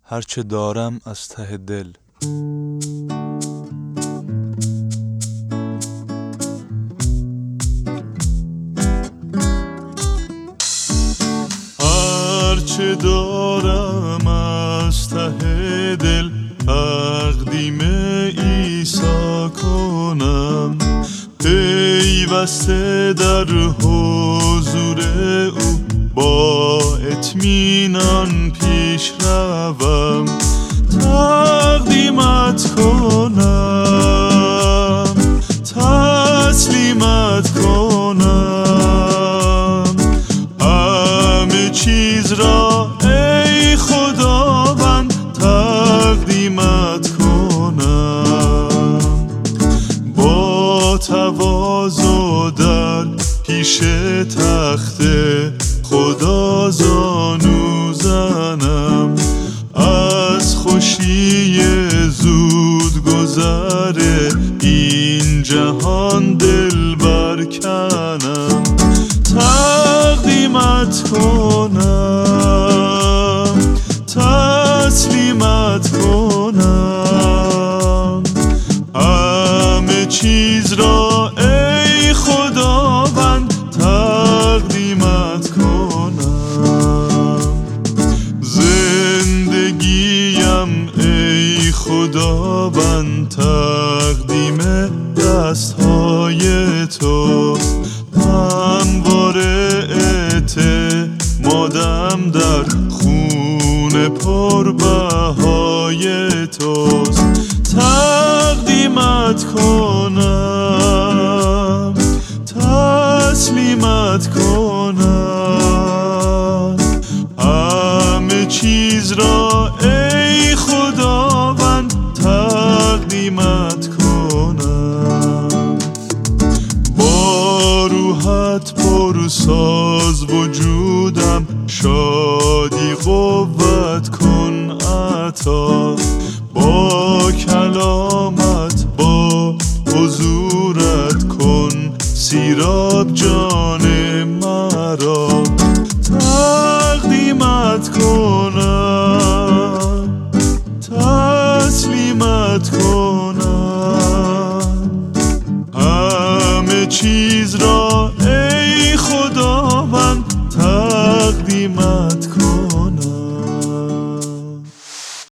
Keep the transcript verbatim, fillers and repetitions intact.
هرچه دارم از ته دل. هرچه دارم از ته دل تقدیم عیسی کنم، پیوسته در حضور او با اطمینان پیش روم. تقدیمت کنم، تسلیمت کنم، همه چیز را ای خداوند تقدیمت کنم. با تواضع در پیش تخت خدا زانو زنم، از خوشی زود گذر این جهان دل برکنم. تقدیمت کنم، تسلیمت کنم، همه چیز را ای خداوند تقدیمت کنم. زندگیم ای خداوند تقدیم دستهای تو، همواره اعتمادم در خون پربهای توست. تقدیمت کنم، تسلیمت کنم، همه چیز را ای خداوند تقدیمت کنم. با روحت پرساز وجودم، شادی قوت کن عطا. با کلامت با حضورت کن سیراب جان مرا. تقدیمت کنم، تسلیمت کنم، همه چیز را